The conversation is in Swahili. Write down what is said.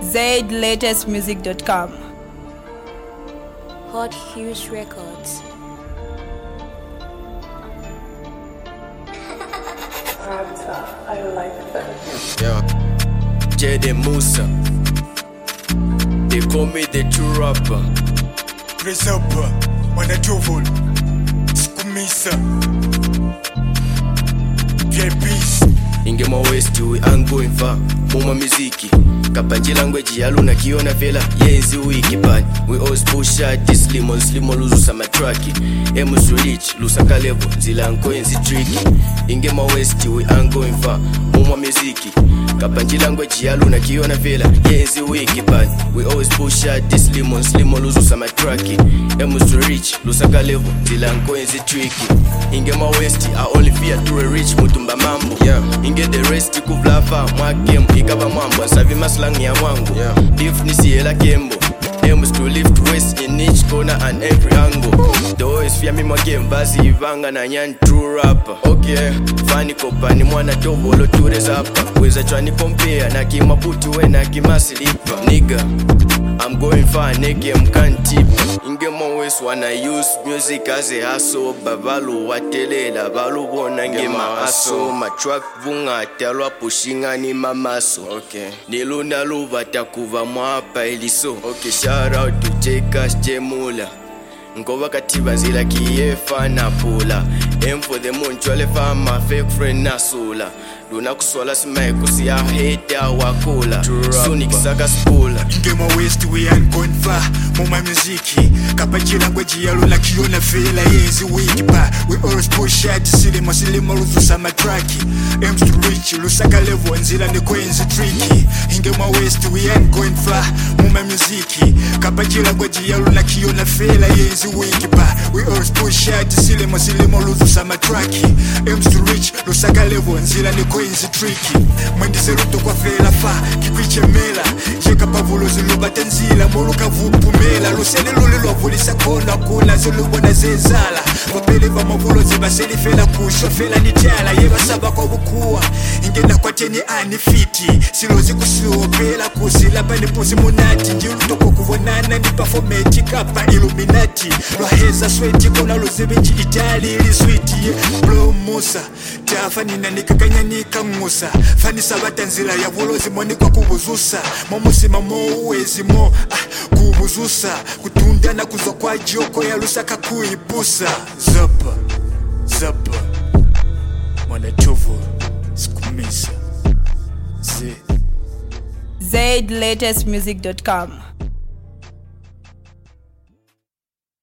ZLatestmusic.com. Hot Huge Records. I like that. Yeah. Jade Musa. They call me the true rapper. Press up, wanatovol, Skumisa, VIPs. Ingema West, we ain't going far. Muma muziki kapanji language ya luna kiona fela yenzi wiki pan. We always push out this limon luzusa matraki. Emus rich lusaka level zila nkoenzi tricky. Ingema West, we ain't going far. Muma muziki kapanji language ya luna kiona fela yenzi wiki pan. We always push out this limon luzusa matraki. Emus rich lusaka level zila nkoenzi tricky. Ingema West, I only fear to a rich mutumba mambo. Yeah. Inge the rest kuvlava mwa game ikaba mambo savi maslang ya mwangu. Yeah. If nisi hela kembo aims to lift west in each corner and every angle. The always fear me mwa game basi ivanga na nyan true rapper. Okay, fani kopa ni mwana tovolo ture zapa. Weza chwani compare na kimaputi we na kimasilipa. Nigga, I'm going far, nigga, I'm can't tip. Ingema West wanna use music as a hustle. Bavalu watelela, balu bona ngema aso. Ma track vunga telwa pushinga ni mamaso. Okay. Nilunda luva takuva mwapa iliso. Okay, shout out to J-Cash Jemula. Ngova katiba zila kiyefa na pula. Aim for the moon, chwale fama, fake friend na sula. Luna kuswala simae kusiya hate wakula. Suni kisaka spula. Ingema West, we ain't going far. Muma muziki kapanji language ya luna kiona fela yenzi wiki pa. We always push out silima luzusa matraki. Aims to reach lusaka level nzila nekwenzi tricky. Ingema West, we ain't going far. Muma muziki kapanji language ya luna kiona fela yenzi wiki pa. We always push out silima luzusa matraki. Aims to reach lusaka level nzila nekwenzi tricky. Mwendise ruto kwa fela fa kikwiche mela. Jeka pavulo zilubata nzila moluka vupumela. Lusene lule lwavulisa kona zilubona zezala. Wapele va mavulo zibaseli fela kusho fela nitala. Yeba saba kwa bukua ingena kwa teni anifiti. Silozi kusiopela kusila pani pusi munati. Njilutoko kuvonana ni performati kapa illuminati. Lwaheza sweti kona luzibichi itali ili switi. Blow Musa tafa nina nikakanya nikamusa. Fani sabata nzila ya vulo zimoni kwa kubuzusa. Momusima mowezi mo kubuzusa. Kutunda na kuzwa kwa joko ya lusaka kuibusa. Zapa mwana chovo Skumisa ZLatestmusic.com.